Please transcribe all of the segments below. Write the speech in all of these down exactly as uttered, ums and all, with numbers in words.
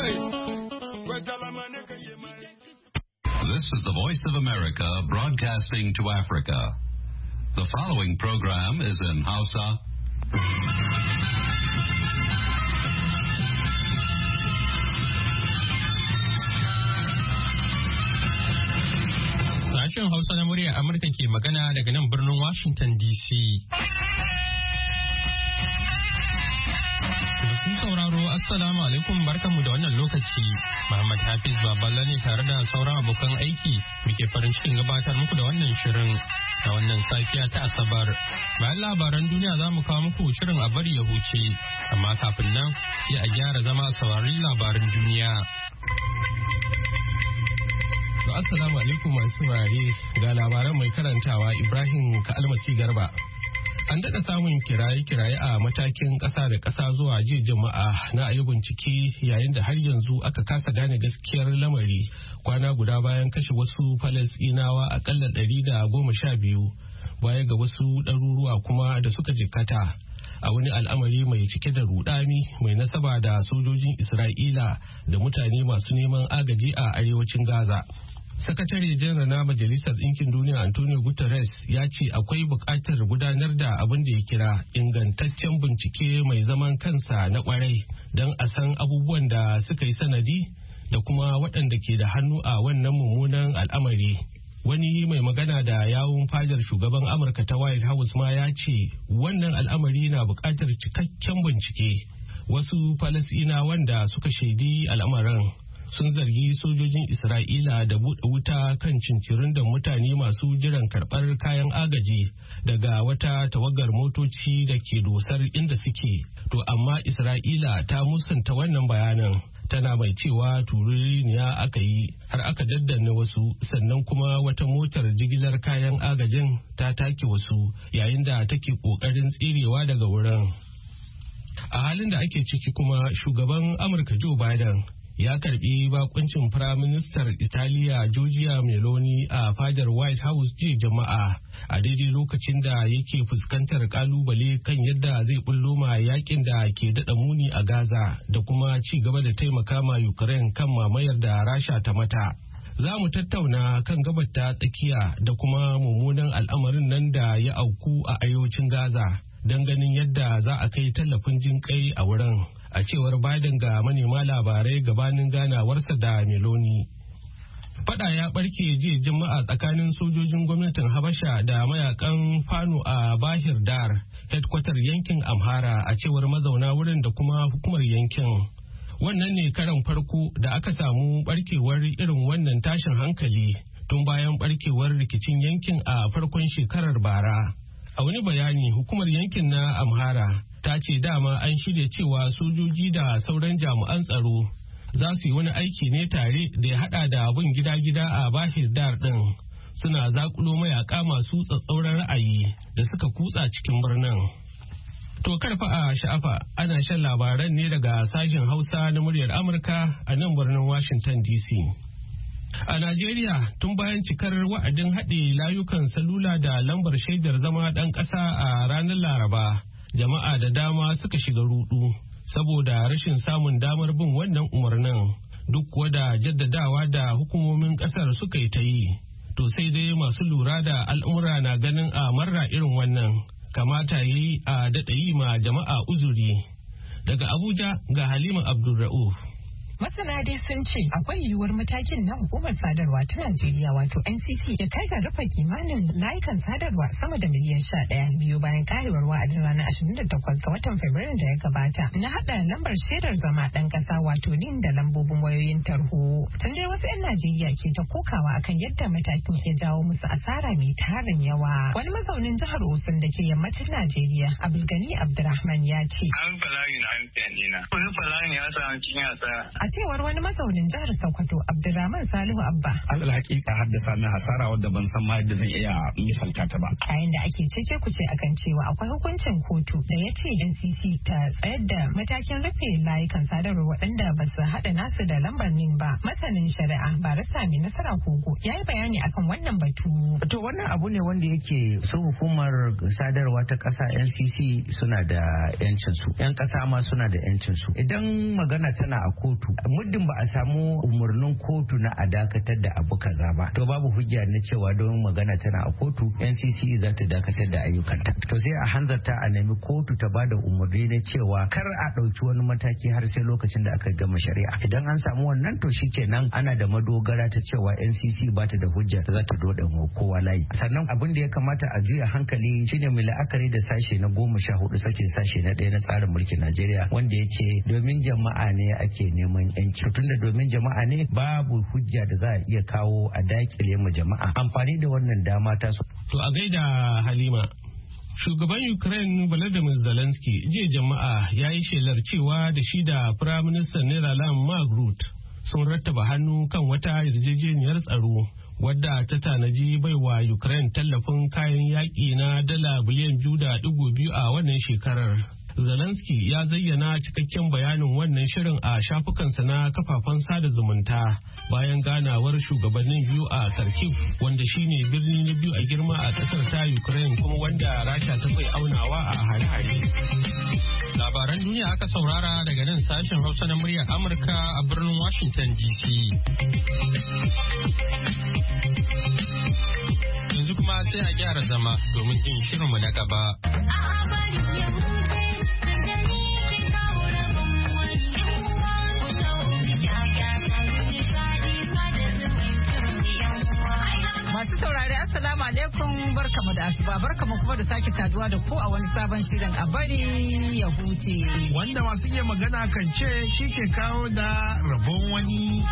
This is the Voice of America broadcasting to Africa. The following program is in Hausa. Sashen Hausa na muryar Amurka ke magana daga nan birnin Washington D C. Masu sauraro Assalamu alaikum barkanmu da wannan lokaci. Muhammad Hafiz Baballa ne tare da sauran abokan aiki muke farin cikin gabatar muku da wannan shirin da wannan safiya ta Asabar. Bayan labaran duniya za mu kawo muku shirin a bari ya huce, amma kafin nan sai a gyara zama a saurari labaran duniya. To assalamu alaikum masu saurare ga labaran mai karantawa Ibrahim Ka'almasi Garba. An daɗa samun kiraye-kiraye a matakin ƙasa da ƙasa zuwa jiya jama'a na ayi bincike yayin da har yanzu aka kasa gane gaskiyar lamari kwana guda bayan kashe wasu Falasɗinawa akalla ɗari da goma sha biyu baya ga wasu ɗaruruwa kuma da suka jikkata a wani al'amari mai cike da rudani mai nasaba da sojojin Isra'ila da mutane masu neman agaji a arewacin Gaza. Sakatare janar na Majalisar Ɗinkin Duniya Antonio Guterres ya ce akwai buƙatar gudanar da abin da ya kira ingantaccen bincike mai zaman kansa na ƙwarai don a san abubuwan da suka yi sanadi da kuma waɗanda ke da hannu a wannan mummunan al'amari. Wani mai magana da yawun fadar shugaban Amurka ta White House ma ya ce wannan al'amari na buƙatar cikakken bincike. Wasu Falasɗinawa wanda suka shaidi al'amarin sun zargi sojojin Isra'ila da buɗe wuta kan cincirin da mutane masu jiran karɓar kayan agaji daga wata tawagar motoci da ke dosar inda suke. To amma Isra'ila ta musanta wannan bayanan. Tana mai cewa tururiniya aka yi har aka daddanne wasu sannan kuma wata motar jigilar kayan agajin ta take wasu yayin da take ƙoƙarin tserewa daga wurin. A halin da ake ciki kuma shugaban Amurka Joe Biden ya karbi bakuncin firaministar Italiya Giorgia Meloni a fadar White House jiya jama'a a daidai lokacin da yake fuskantar kalubale kan yadda zai bullo ma yakin da ke dada muni a Gaza da kuma ci gaba da taimaka ma Ukraine kan mamayar da Rasha ta mata. Za mu tattauna kan gabar ta tsakiya da kuma mummunan al'amarin nan da ya auku a arewacin Gaza don ganin yadda za a kai tallafin jin kai a wurin. A cewar Biden ga manema labarai gabanin ganawarsa da Meloni. Fada ya barke jiya Juma'a tsakanin sojojin gwamnatin Habasha da mayakan Fano a Bahir Dar, headquarter yankin Amhara a cewar mazauna wurin da kuma hukumar yankin. Wannan ne karan farko da aka samu barkewar irin wannan tashin hankali tun bayan barkewar rikicin yankin a farkon shekarar bara. A wani bayani hukumar yankin na Amhara ta ce dama an shirya cewa sojoji da sauran jami'an tsaro za su yi wani aiki ne tare da ya hada da bin gida-gida a Bahir Dar din suna zakulo mayaka masu tsatsauran ra'ayi da suka kutsa cikin birnin. To karfa a sha'afa ana shan labaran ne daga sashen Hausa na muryar Amurka a nan birnin Washington D C. A Najeriya tun bayan cikar wa'adin haɗe layukan salula da lambar shaidar zama ɗan ƙasa a ranar Laraba. Jama'a da dama suka shiga rudu saboda rashin samun damar bin wannan umarnin duk kuwa da jaddadawa da hukumomin kasar suka yi ta yi. To sai dai masu lura da al'umura na ganin a marra irin wannan kamata yi a daɗa yi ma jama'a uzuri. Daga Abuja ga Halima Abdulra'uf. Masana dai sun ce akwai yiwuwar matakin na hukumar sadarwa ta Najeriya wato N C C ya kai ga rufe kimanin layukan sadarwa sama da miliyan sha ɗaya biyu bayan karewar wa'adin ranar ashirin da takwas ga watan Fabrairu da ya gabata na haɗa lambar shaidar zama ɗan ƙasa wato NIN da lambobin wayoyin tarho. Tun dai wasu 'yan Najeriya ke ta kokawa akan yadda matakin ya jawo musu asara mai tarin yawa. Wani mazaunin jihar Osun da ke yammacin Najeriya Abdulgani Abdurrahman ya ce. An falani na an dina. Wani falani ya sa cikin asara. A cewar wani mazaunin jihar Sokoto Abdulrahman Salihu Abba. Alal hakika haddasa min hasara wadda ban san ma yadda zan iya misalta ta ba. Yayin da ake cece kuce akan cewa akwai hukuncin kotu da ya ce N C C ta tsayar da matakin rufe layukan sadarwa waɗanda ba su haɗa nasu da lambar NIN ba. Masanin shari'a Barista Mai Nasara Kogo ya yi bayani akan wannan batu. To wannan abu ne wanda yake su hukumar sadarwa ta ƙasa N C C suna da yancin su. 'Yan ƙasa ma suna da yancin su. Idan magana tana a kotu muddin ba a samu umarnin kotu na a dakatar da abu kaza ba to babu hujja na cewa don magana tana a kotu N C C za ta dakatar da ayyukanta. To sai a hanzarta a nemi kotu ta bada umarni na cewa kar a ɗauki wani mataki har sai lokacin da aka gama shari'a. Idan an samu wannan to shikenan ana da madogara ta cewa N C C ba ta da hujja ta za ta doda kowa layi. Sannan abin da ya kamata a juya hankali shine mai la'akari da sashe na goma sha hudu sakin sashe na ɗaya na tsarin mulkin Najeriya wanda ya ce domin jama'a ne ake neman yanci. Tunda domin jama'a ne babu hujja da za a iya kawo a dakile mu jama'a amfani da wannan dama ta su. To a gaida Halima. Shugaban Ukraine Volodymyr Zelensky jiya jama'a ya yi shelar cewa da shi da Firaministan Netherlands Mark Rutte sun rattaba hannu kan wata yarjejeniyar tsaro wadda ta tanaji baiwa Ukraine tallafin kayan yaƙi na dala biliyan biyu da ɗigo biyu a wannan shekarar. Zelensky ya zayyana cikakken bayanin wannan shirin a shafukansa na kafafen sada zumunta bayan ganawar shugabannin biyu a Kharkiv wanda shine birni na biyu a girma a kasar ta Ukraine kuma wanda Rasha ta kai aunawa a hare-hare. Labaran duniya aka saurara daga nan sashen Hausa na muryar Amurka a birnin Washington D C. Yanzu kuma sai a gyara zama domin jin shirinmu na gaba. Masu saurari assalamu alaikum barkamu da asuba barkamu kuma da sake saduwa da ku a wani sabon shirin a bari ya huce. Wanda masu iya magana kan ce shi ke kawo da rabon wani.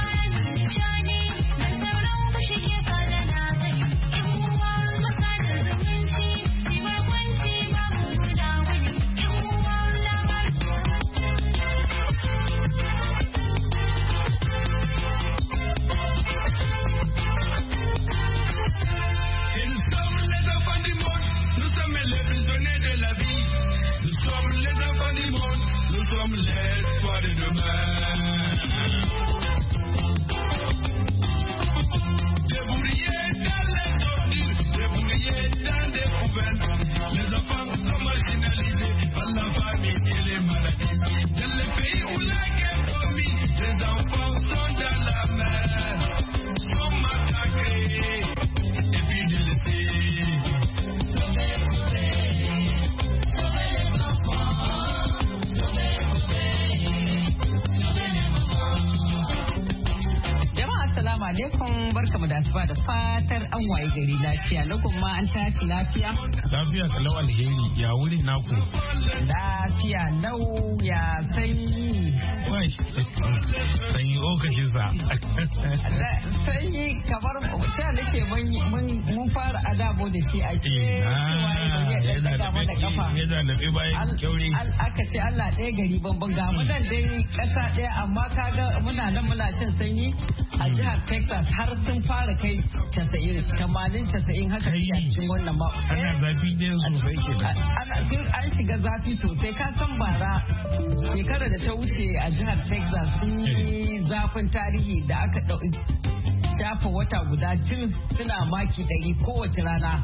Barkamu da asuba da fatar an waye gari lafiya na kuma an tashi lafiya. Lafiya kalau alheri ya wuri naku. Lafiya lau ya sanyi. Wai sanyi okashin sa. Sanyi kamar ta nake mun fara adabo da shi a ce. Yana da bayan kyauri. Aka ce Allah ɗaya gari banban ga mu nan dai ƙasa ɗaya amma kaga muna nan muna shan sanyi a jihar Texas har sun fara kai casa'in tamanin casa'in haka a cikin wannan ba. Ana zafi ne sosai ke an shiga zafi sosai ka san bara shekara da ta wuce a jihar Texas sun yi zafin tarihi da aka ɗauki shafa wata guda tun suna maki ɗari kowace rana.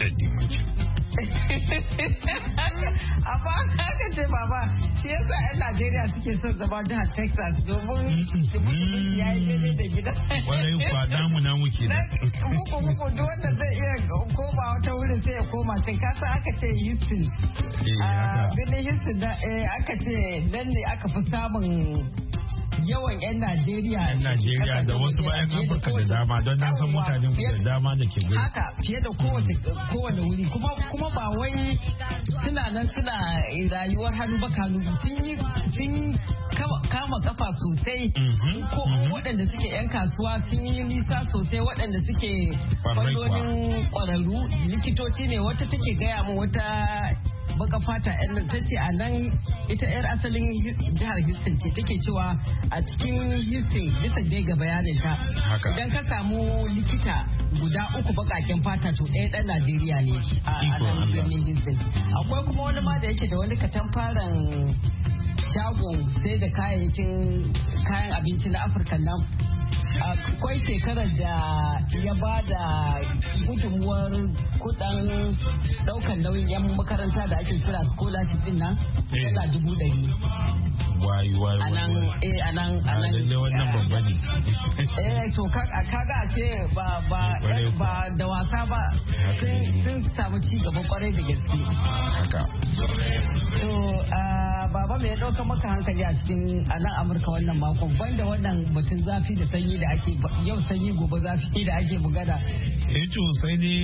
Amma haka ce baba shi yasa 'yan Najeriya suke son zama jihar Texas domin ya yi daidai da gida. Kwarai kwa damu namu ke da. Muku muku duk wanda zai iya koma wata wurin sai ya koma can kasa aka ce Houston. Birnin Houston aka ce nan ne aka fi samun yawan 'yan Najeriya. 'Yan Najeriya da wasu bayan Afirka da dama don na san mutanen da dama da ke gudu. Haka fiye da kowane wuri kuma kuma ba wai suna nan suna rayuwar hannu ba kanu sun yi sun kama kafa sosai ko waɗanda suke 'yan kasuwa sun yi nisa sosai waɗanda suke fannonin ƙwararru likitoci ne wata take gaya mu wata baka fata yan ta ce a nan ita yar asalin jihar Houston ce take cewa a cikin Houston bisa dai ga bayanin ta idan ka samu likita guda uku bakaken fata to ɗaya ɗan Najeriya ne a nan birnin Houston. Akwai kuma wani ma da yake da wani katamfaran shagon sai da kayayyakin kayan abinci na Afirka nan. Akwai shekarar da ya ba da gudunmuwar kudin daukan nauyin yan makaranta da ake kira scholarship din nan dala dubu ɗari wai wai anan eh anan anan lalle wannan babba ne eh to kaga ce ba ba ba da wasa ba sun samu ci gaba kwarai da gaske haka to baba me ya dauka maka hankali a cikin anan Amurka wannan mako banda wannan batun zafi da sanyi da ake yau sanyi gobe zafi da ake bugada eh to sai dai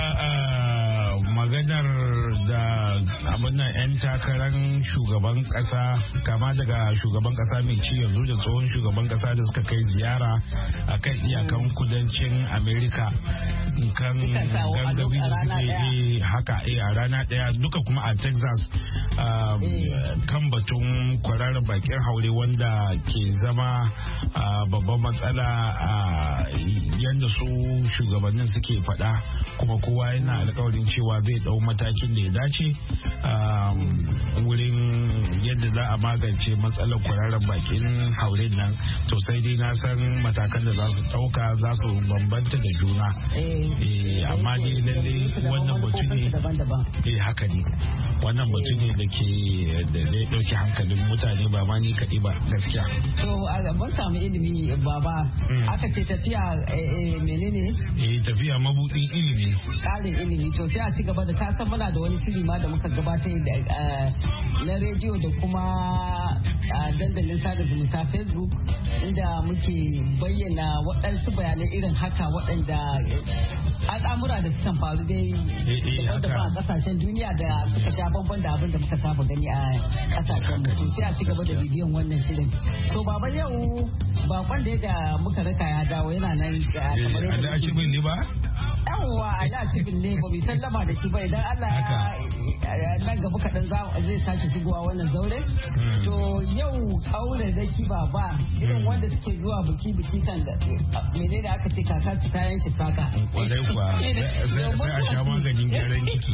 maganar da abin nan 'yan takarar shugaban kasa kama daga shugaban kasa mai ci yanzu da tsohon shugaban kasa da suka kai ziyara a kan iyakan kudancin amerika kan gangabi da suke yi haka a rana daya duka kuma a texas kan batun kwararar bakin haure wanda ke zama babban matsala a yadda su shugabannin suke faɗa kuma kowa yana alkawarin cewa zai dau matakin da ya dace wurin yadda za a magance matsalar kwararar bakin haure nan to sai dai na san matakan da za su dauka za su bambanta da juna amma dai lalle wannan batu ne eh haka ne wannan batu ne da ke da zai dauki hankalin mutane ba ma ni kaɗai ba gaskiya to ban samu ilimi baba aka ce tafiya menene eh tafiya mabudin ilimi ƙarin ilimi to sai a ci gaba da ka san muna da wani shiri ma da muka gabatar da na rediyo da kuma dandalin sada zumunta Facebook inda muke bayyana waɗansu bayanai irin haka waɗanda al'amura da sukan faru dai da a kasashen duniya da suka sha bamban da abin da muka saba gani a kasashen mu sai a ci gaba da bibiyan wannan shirin to baba yau bakon da da muka raka ya dawo yana nan kamar yadda ake bin ne ba yawwa a da cikin ne ba bai sallama da shi ba idan Allah ya nan gaba kaɗan zai sake shigowa wannan zaure to yau aure da ki ba ba irin wanda suke zuwa biki biki kan da mene da aka ce kaka su ta yanke saka kwarai kuwa sai a sha maganin gyaran ciki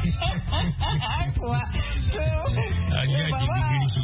kuwa a ji a cikin girki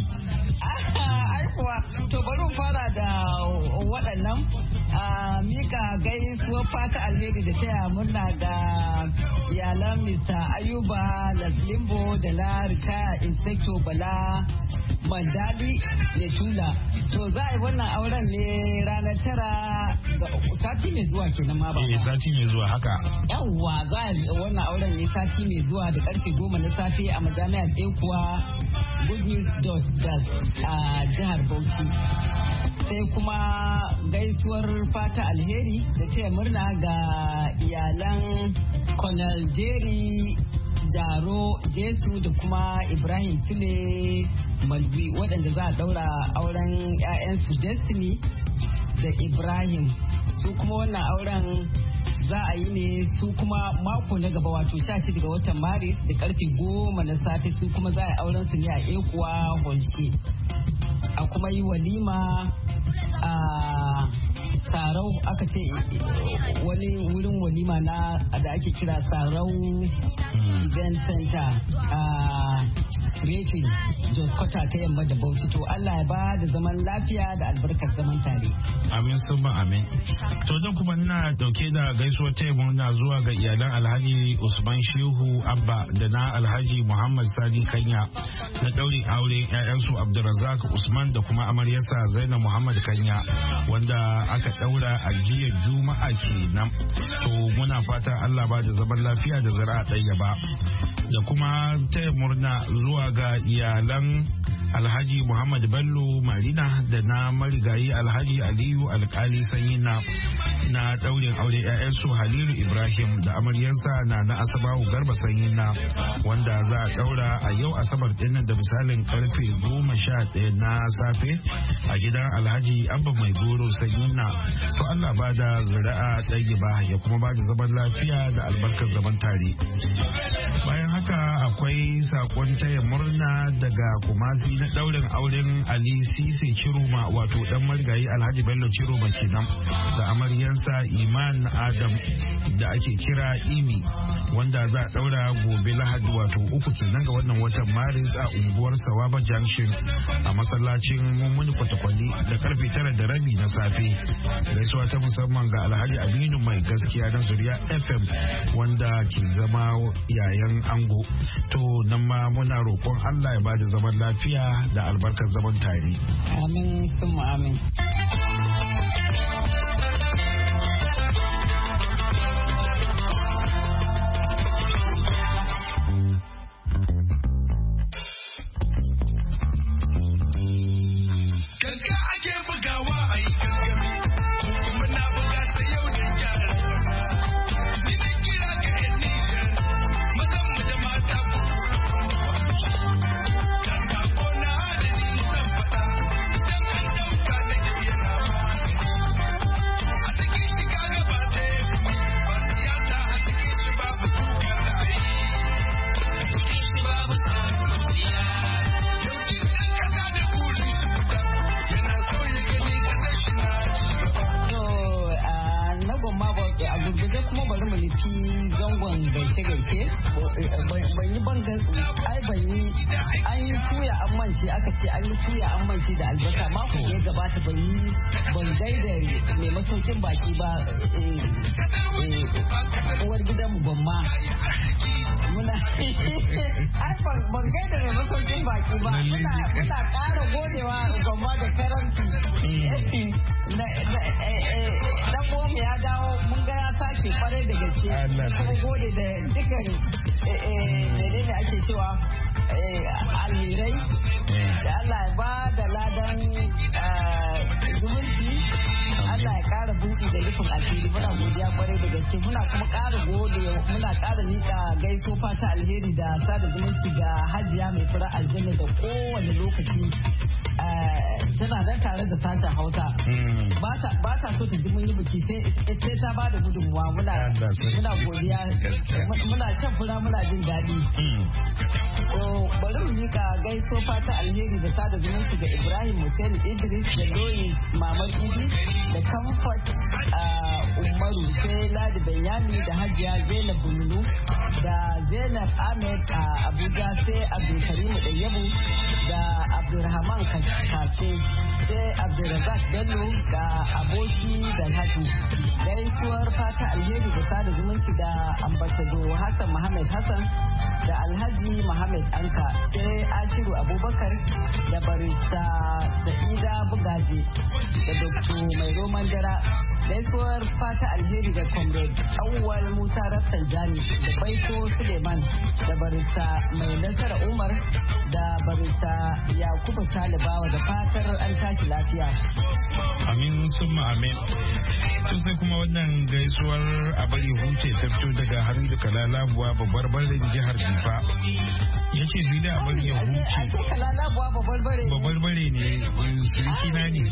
kuwa to bari fara da waɗannan mika gaisuwar fata alheri da taya murna ga iyalan Mister Ayuba Laslimbo da na ritaya Inspector Bala Mandali da Tula to za a yi wannan auren ne ranar tara ga sati mai zuwa kenan ma ba eh sati mai zuwa haka yawwa za a yi wannan auren ne sati mai zuwa da karfe goma na safe a majami'ar Ekuwa Good News Dot a jihar Bauchi sai kuma gaisuwar fata alheri da taya murna ga iyalan Colonel Jerry Jaro Jesu da kuma Ibrahim Sule Malwi waɗanda za a ɗaura auren 'ya'yansu Destiny da Ibrahim su kuma wannan auren za a yi ne su kuma mako na gaba wato sha shida ga watan Maris da karfe goma na safe su kuma za a yi auren su ne a Ekuwa Holshe a kuma yi walima a Sarau aka ce wani wurin walima na da ake kira Sarau Event Center a Refin Joskota ta yamma da Bauchi to Allah ya ba da zaman lafiya da albarkar zaman tare. Amin summa amin. To zan kuma ina dauke da gaisuwar taimu na zuwa ga iyalan Alhaji Usman Shehu Abba da na Alhaji Muhammad Sadi Kanya na daurin aure ƴaƴansu Abdulrazak Usman da kuma amaryarsa Zainab Muhammad Kanya wanda aka daura a jiya Juma'a kenan. To muna fata Allah ba da zaman lafiya da zuri'a ɗayyaba da kuma taya murna zuwa ga iyalan Alhaji Muhammad Bello Marina da na marigayi Alhaji Aliyu Alkali Sanyi na na daurin aure ƴaƴansu Halilu Ibrahim da amaryarsa na na Asabawu Garba Sanyi na wanda za a daura a yau Asabar dinnan da misalin karfe goma sha ɗaya na safe a gidan Alhaji Abba Mai Goro Sanyi na to Allah ba da zuri'a ɗayyiba ya kuma ba da zaman lafiya da albarkar zaman tare. Bayan haka akwai sakon taya murna daga Kumasi na daurin auren Ali Sise Ciroma wato dan marigayi Alhaji Bello Ciroma kenan da amaryar ɗansa Iman Adam da ake kira Imi, wanda za a ɗaura gobe Lahadi wato uku kenan ga wannan watan Maris a unguwar Sawaba Junction a masallacin Mummuni Kwatakwali da karfe tara da rabi na safe. Gaisuwa ta musamman ga Alhaji Aminu mai gaskiya na Zuriya F M wanda ke zama yayan ango. To nan ma muna roƙon Allah ya bada zaman lafiya da albarkar zaman tare. Amin, summa amin. Uwar gidanmu gwamma muna ban gaida mai masaukin baki ba muna ƙara godewa gwamma da karanci dan goma ya dawo mun ga ya sake kwarai da gaske kuma gode da dukkan menene ake cewa alherai da Allah ya ba da ladan zumunci, Allah ya kara buɗi da rufin asiri. Muna godiya kwarai da gaske, muna kuma kara gode, muna kara nika gaiso fata alheri da sada zumunci ga Hajiya mai fura aljanna da kowane lokaci tana nan tare da sashen Hausa. Ba ta so ta ji mun yi biki sai ta ba da gudunmuwa. Muna godiya, muna shan fura muna jin daɗi. Bari mu nika gaiso fata alheri da sada zumunci ga Ibrahim Hussein Idris da Doyi Mamar Idi da Comfort Umaru, sai Ladi Benyami da Hajiya Zainab Bunulu da Zainab Ahmed a Abuja, sai Abdulkarim Ɗayyabu da Abdulrahman Kace, sai Abdulrazak Bello da Aboki da Hatu. Gaisuwar fata alheri da sada zumunci da Ambassador Hassan Muhammad Hassan da Alhaji Muhammad Anka, sai Ashiru Abubakar da Barista Sa'ida Bugaje da Dokto Mai Roman Dara. Gaisuwar fata alheri da Comrade Awwal Musa Rafsanjani da Baito Suleiman da Barista Mai Nasara Umar da Barista Yakubu Talibawa, da fatar an tashi lafiya. Amin summa amin. To sai kuma wannan gaisuwar abari huce ta fito daga Hamidu Kalalabuwa babbar barin jihar Difa. Ya ce zai da abari ya huce. Kalalabuwa babbar bare. Babbar bare ne, siriki na ne.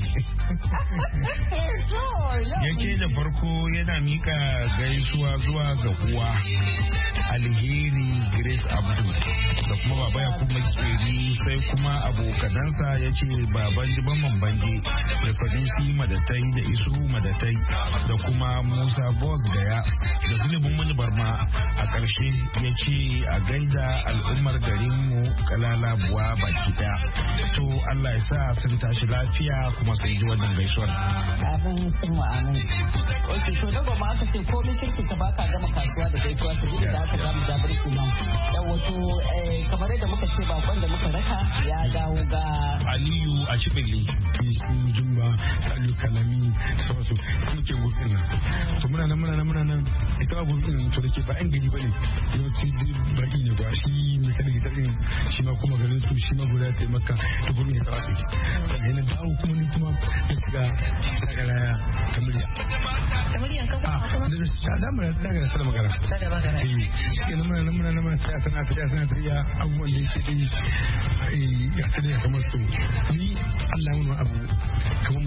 Yake da farko yana mika gaisuwa zuwa ga uwa Alheri Grace Abdul da kuma baba ya kuma keri, sai kuma abokanansa ya ce baban jiban mambanje da Sadusi Madatai da Isu Madatai da kuma Musa Boss Gaya da Sulebun Mani Barma. A ƙarshe ya ce a gaida al'ummar garinmu Kalalabuwa baki daya. To Allah ya sa sun tashi lafiya kuma sai ji wannan gaisuwar. Abin sun ma'amin. Ok, to daga ma aka ce komai kirki ka baka gama kasuwa da gaisuwa ta jini da aka zamu jabirki nan. Dan wato kamar yadda muka ce bakon da muka raka ya dawo ga Aliyu a Cibili. Su Jumba, Aliyu Kalami, sauransu muke gurbin nan. To muna nan muna nan muna nan ita ba gurbin to da ke ba 'yan gari ba ne. Yawanci baki ne ba shi mai kada gitar din shi ma kuma garin su shi ma guda ta maka ta gurbin ya tsara su. Daga yana dawo kuma ni kuma ya shiga dagaraya ta murya. Ta muryan kan kuma kuma? Da da mura daga da sada magana. Sada magana. Eh, shi ne muna nan muna nan muna tsaya tana tafiya tana tafiya abubuwan da yake dai ya tsaya kamar su. Ni Allah mun abu kamar mutum ne mai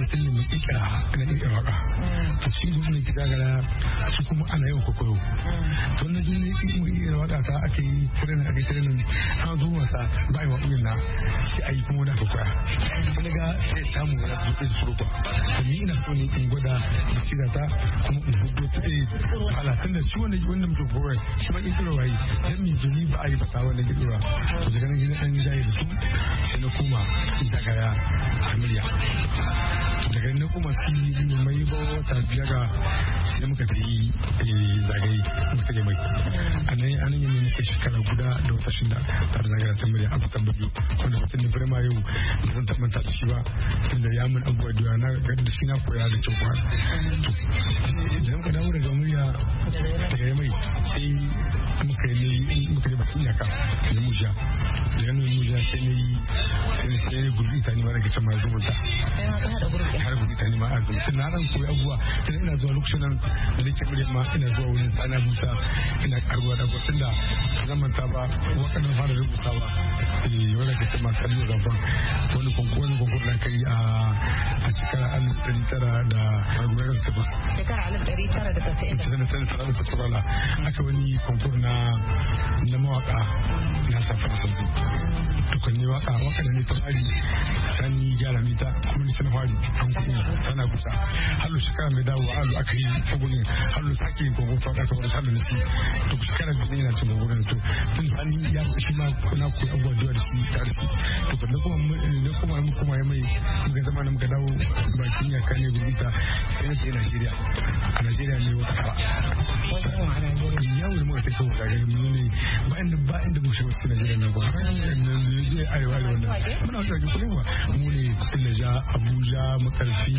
kikira na kikira waka to shi gudu ne kita gara su kuma ana yin kokoyo to na jini kikira waka ta ake yi tirenin ake tirenin an zo wasa ba yi waƙoƙin na sai a yi kuma wani aka koya wani ga sai samu wani zuƙe da surupa to ni ina so ne in gwada da kira ta kuma in hudu ta ɗaya halatun da shi wanda wanda mutum kowai shi ma kikira wayi dan mi jini ba a yi fata wanda kikira to daga nan gina ɗan jaye da su sai na koma in zagaya a murya daga na kuma su mai ba wata biyar ga sai muka ta yi zagaye muka ta mai anan anan yi muka shekara guda da wata shida tare zagaya ta murya abu tambayo wanda mutum da firma yau da zan tabbata da shi ba tunda ya mun abubuwa da na ga da shi na koya da kyau kwana idan muka dawo daga murya daga mai sai muka yi muka yi batun yaka da muja daga nan muja sai ne yi sai ne gurbi ta ne ma daga can ma zumunta har gurbi ta ne ma azumi tun na ran koyi abubuwa tun ina zuwa lokacin nan da nake murya ma ina zuwa wurin tsana busa ina karuwa da gwatun da zaman ta ba wakannan fara rubutawa wanda ke ce ma kallo gaban wani konkur wani konkur da kai a shekara alif ɗari tara da agwayar ta ba shekara alif ɗari tara da tasa'in da tasa'in da tasa'in da aka wani konkur na na mawaka na safar sabbi tukunni waka waka da ne ta fari sani gyara mita kuma ni sana fari an kuɗi tana busa hallo shekara mai dawo hallo aka yi kogunin hallo sake yin kogun ta aka wani hallo na ci to shekara da zai yana cin kogunin to tun sani ya shi ma kuna koyi abubuwa da da shi tare shi to kuma kuma ne kuma mu kuma mai muka zama na muka dawo bakin ya kane gurbita sai na ce Najeriya a Najeriya ne wata fara yawon da muka ta kawo gagari mu ne ba inda ba inda mu shi wasu Najeriya na ba zai arewa da wannan muna wata ga kuma mu ne Ilaja Abuja Makarfi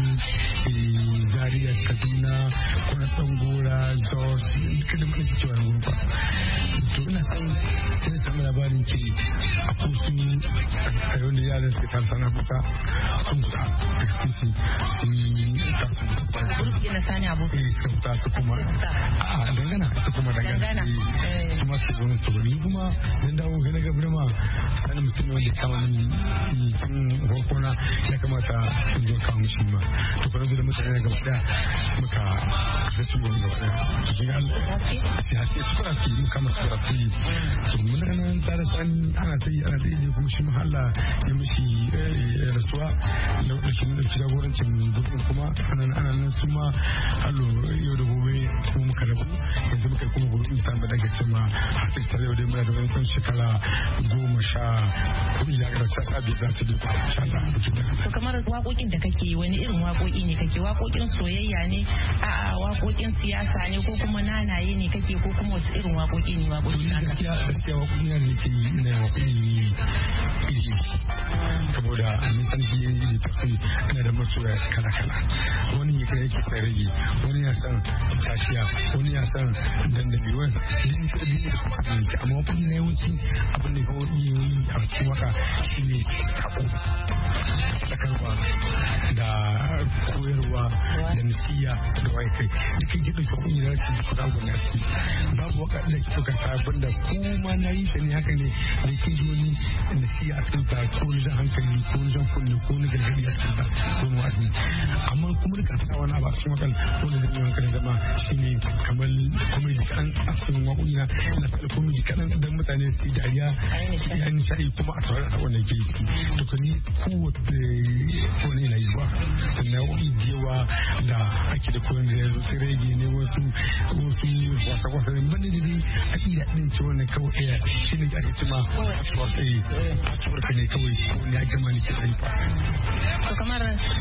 Zaria Kaduna kuna Tsangora Jos kada mu ɗauki cewa wurin ba to ina san sai samu labarin ce a kusu a yau da yaran suka tarsa na buka sun buka da kusi sun tasu na sani abu sai suka buka su kuma a dangana su kuma dangana kuma su zo su wani kuma dan dawo ga daga birma sanin mutum wanda kama ni tun hukuna ya kamata sun zo kawo mishi ma to kuma da mutane daga gaba muka rasu wani gaba daya cikin Allah ya ce su fara su muka masu fara su yi to mun nan tare sani ana ta yi ana ta yi kuma shi mahalla ya mishi rasuwa da shi mun dauki jagorancin gurbin kuma anan ana nan su ma hallo yau da gobe kuma muka rabu yanzu muka kuma gurbin ta da daga cewa a cikin yau da muna da wani kan shekara goma sha kuɗi ya ga ta sabi za ta duka insha Allah to kamar waƙoƙin da kake wani irin waƙoƙi ne kake waƙoƙin soyayya ne a'a waƙoƙin siyasa ne ko kuma nanaye ne kake ko kuma wasu irin waƙoƙi ne waƙoƙi na gaskiya gaskiya waƙoƙi ne nake yi ina waƙoƙi iri saboda nisan biye da tafi ina da masoya kala kala wani ya kai yake sai rage wani ya san tashiya wani ya san dandali wani idan ka bi da kuma ne amma waƙoƙi ne yawanci abin da kawai yi a cikin waka shine kabo sakarwa da koyarwa da nasiya da wai kai dukkan gidan waƙoƙi da su kuda gwamna su babu waka da ke suka sabon da kuma na yi ta ne haka ne da ke wani nasiya a cikin ta ko na hankali ko na jan kunne ko na gargaɗi a cikin ta ko na wa'azi amma kuma duka sa wani abu a cikin wakan wanda zai yi hankali zama shine kamar komedi kaɗan a cikin waƙoƙi na na tsala komedi kaɗan don mutane su yi dariya ya nishaɗi kuma a sauran a wannan ke yi to ni kowace wani yana yi ba sannan waƙoƙi da yawa da ake da kowane da yanzu sai rage ne wasu wasu wasa-wasa da bane da dai a iya ɗin ce wannan kawai ɗaya shi ne ake cima a tsuwar ne kawai ko ne a gama ne ke ɗari fa. to kamar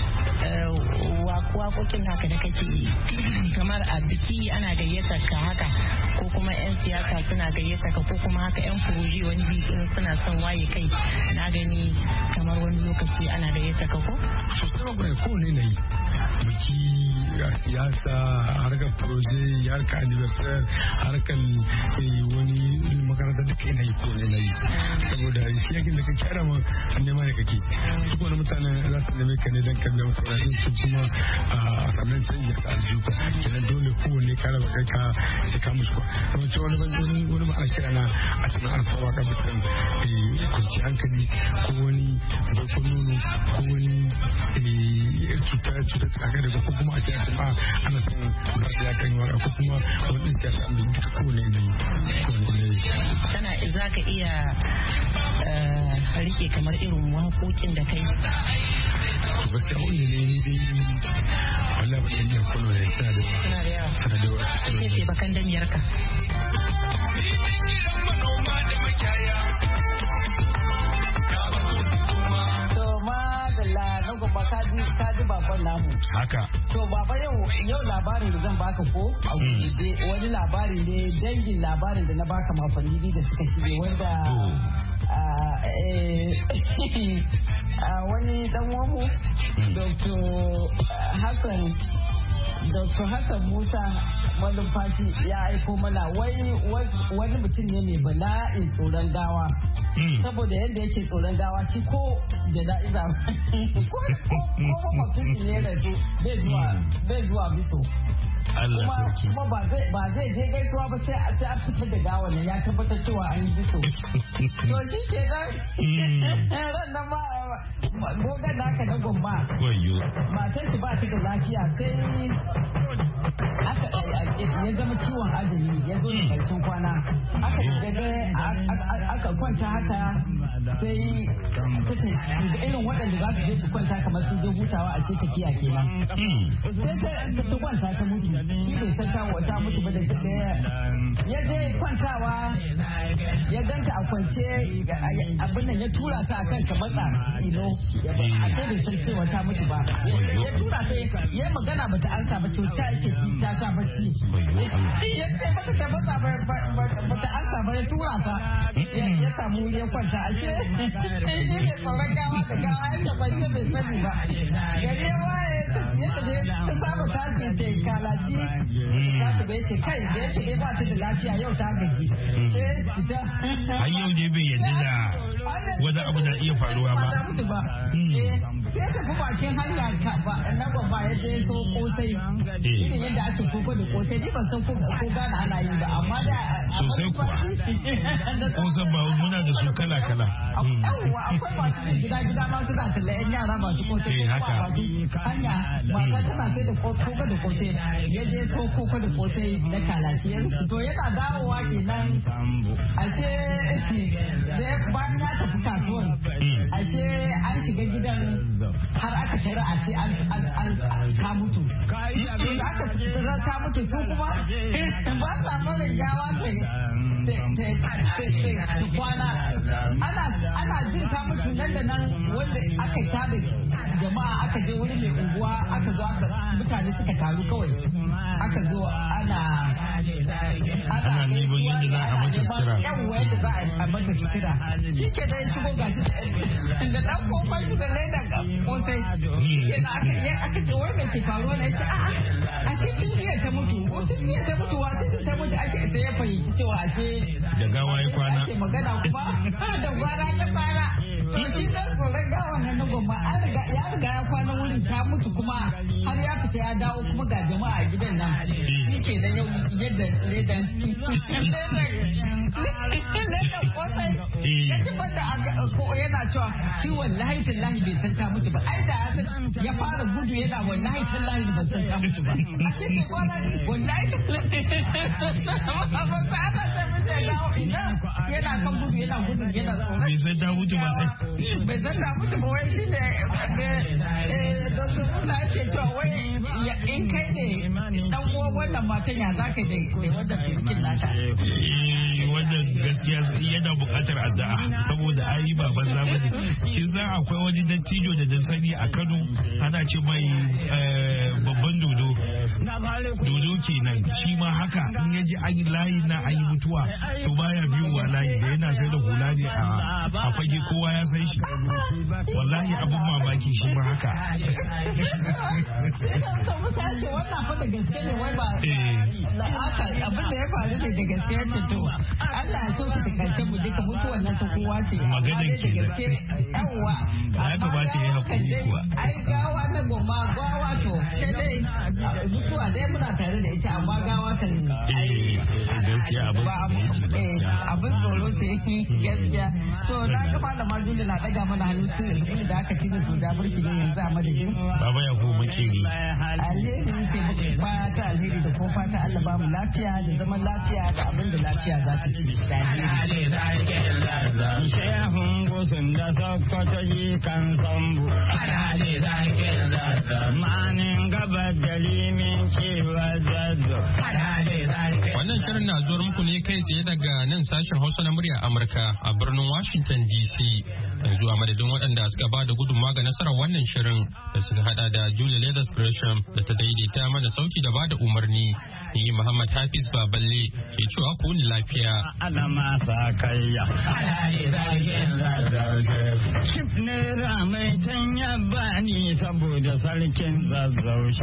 waƙoƙin haka da kake kamar a biki ana gayyatar ka haka ko kuma 'yan siyasa suna gayyatar ka ko kuma haka 'yan furoji wani bikin suna son waye kai na gani kamar wani lokaci ana gayyatar ka ko? sosai ba ne kowane na yi biki siyasa harkar furoje harkar anniversary harkar wani makaranta duka yana yi kowane na yi saboda shi yakin da ka kyara ma nema ne kake su kuma mutane za su neme ka ne don kan biya masaurarin su kuma a sannan canji a aljihu kenan dole kowanne ka raba kai ka sai ka musu kuma ce wani wani wani ba a kira na a cikin alfawa ka bisan kwanci hankali ko wani dokon nono ko wani cuta cuta tsaka da ko kuma a ce a a ana son ba da kan yi ko kuma wani siyasa mai duka kowane ne kowane ne kana za ka iya rike kamar irin waƙoƙin da kai gaskiya wani ne ni dai Allah ba iya kullu ne tana da tana da yawa tana da yawa ake ce bakan damiyar ka haka to baba yau yau labarin da zan baka ko a wani labari ne dangin labarin da na baka makonni biyu da suka shige wanda wani dan wamu Dr. Hassan Dr. Hassan Musa malumfashi ya aiko mana wani mutum ne mai bala'in tsoron gawa. Saboda yadda yake tsoron gawa shi ko jana'iza ko makwabcin ne da su bai zuwa biso. Kuma ba zai je gaisuwa ba sai a fitar da gawa ne ya tabbatar cewa an yi biso. To shi ke nan ran nan ma gogon naka na gomma. Matar shi ba ta da lafiya sai aka ya zama ciwon ajali ya zo da karshen kwana aka aka kwanta haka sai ta ce irin waɗanda za su je su kwanta kamar sun je hutawa a sai tafiya kenan sai ta kwanta ta mutu shi bai san ta mutu ba da ya je kwantawa ya ganta a kwance abin nan ya tura ta akan kamar da ino a sai bai san cewa ta mutu ba ya tura ta ya magana bata ansa ba to ta yake ta sha bacci ya ce mata ta matsa bata ansa ba ya tura ta ya samu ya kwanta ashe ne mai tsoron gawa da gawa ya tabbace bai sani ba gare waye yadda dai ta saba tashi ta kalaci ta su bai ce kai da yake dai ba ta da lafiya yau ta gaji sai fita har yau dai bai yadda da wani abu na iya faruwa ba sai tafi bakin hanya na gwamba ya je so kosai irin yadda ake koko da kosai ni ban san ko gane ana yi ba amma da sosai kuwa kosan ba muna da su kala kala yawwa akwai masu jin gida gida ma suna talla yan yara masu kosai haka hanya mata tana sai da koko da kosai ya je so koko da kosai na kalaci to yana dawowa kenan ashe da bayan ya tafi kasuwan ashe an shiga gidan har aka tara a sai an ka mutu to da aka tara ta mutu su kuma ba sa barin gawa ta kwana ana jin ta mutu nan da nan wanda aka tada jama'a aka je wuri mai unguwa aka zo aka mutane suka taru kawai aka zo ana ana neman yadda za a mata sutura yawwa yadda za a mata sutura shi ke da ya shigo gashi da dan kofar shi da leda kosai yana aka ce wai mai ke faruwa na yace a'a a cikin jiya ta mutu tun jiya ta mutu wa sai ta mutu ake sai ya fahimci cewa ake da gawa ya kwana ake magana kuma da gwara ta kwana to shi dan tsoron gawan nan na gomma an riga ya riga ya kwana wurin ta mutu kuma har ya fita ya dawo kuma ga jama'a a gidan nan shi ke da yau yadda ledan ledan kosai ya tabbata yana cewa shi wallahi tallahi bai san ta mutu ba ai da ya fara gudu yana wallahi tallahi ban san ta mutu ba wallahi yana kan gudu yana gudu yana tsoron bai san ta mutu ba bai san ta mutu ba wai shi ne da su suna ce cewa wai in kai ne dan uwan wannan matan ya zaka da wanda firkin nata wannan gaskiya yana buƙatar addu'a saboda ayi ba banza bane kin san akwai wani dattijo da dan sani a Kano ana ce mai babban dodo dodo kenan shi ma haka in yaji an layi na an yi mutuwa to baya biyowa layi da yana sai da hula ne a fage kowa ya san shi wallahi abun mamaki shi ma haka abin da ya faru ne da gaske ce to Allah ya so su ta karshe mu duka mutuwan nan ta kowa ce maganar ke yawa ya kamata ya hakuri kuwa ai gawa na goma gawa to sai dai tare da ita amma gawa kan abin tsoro ce gaskiya. To na ga malamar Juli na daga mana hannu tun yanzu da aka tina su da burki ne yanzu a madadin. Baba ya ko makeri. Alheri ce fata alheri da ko fata Allah ba mu lafiya da zaman lafiya da abin da lafiya za ta ci. Shehun gusun da sokoto yi kan sambu. Manin gabar da limin cewa zazzo. Wannan shirin na zuwar muku ne kai tsaye daga nan sashen Hausa na murya Amurka a birnin Washington D C. Yanzu a madadin waɗanda suka ba da gudunmawa ga nasarar wannan shirin da suka hada da Julia Leathers Gresham da ta daidaita mana sauti da ba da umarni. Ni Muhammad Hafiz Baballe ke cewa ku ni lafiya. Alama sa kayya. Shif ne ramai can ya bani saboda sarkin zazzau.